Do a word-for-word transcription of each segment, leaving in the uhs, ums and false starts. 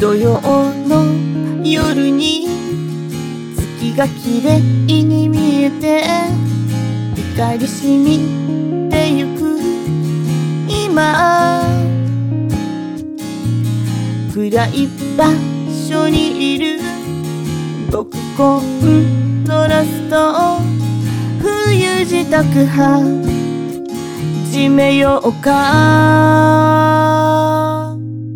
土曜の夜に月が綺麗に見えて光りしみてゆく今、暗い場所にいる僕コントラスト、冬支度始めようか。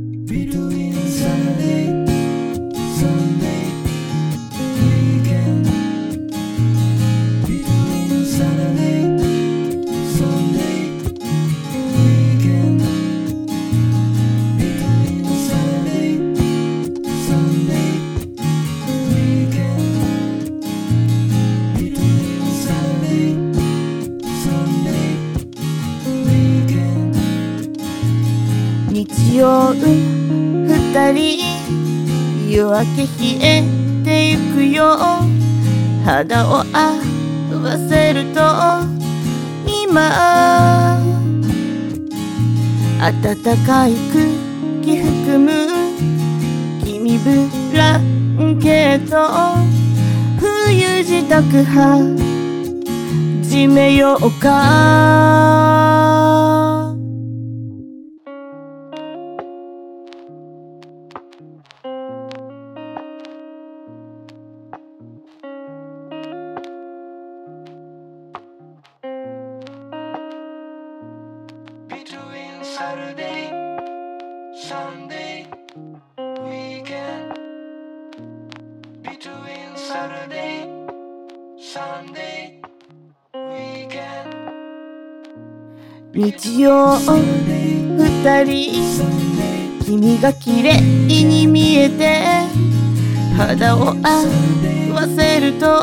日曜二人夜明け冷えてゆくよ、肌を合わせると今暖かい空気含む君ブランケット、冬支度始めようか。 Between Saturday, Sunday, weekend. Between Saturday, Sunday, weekend. 日曜二人君が綺麗に見えて肌を合わせると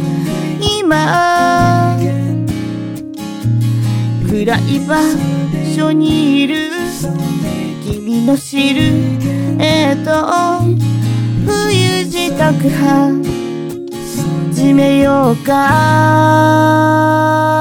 今暗い場所にいる君のシルエット、冬支度始めようか。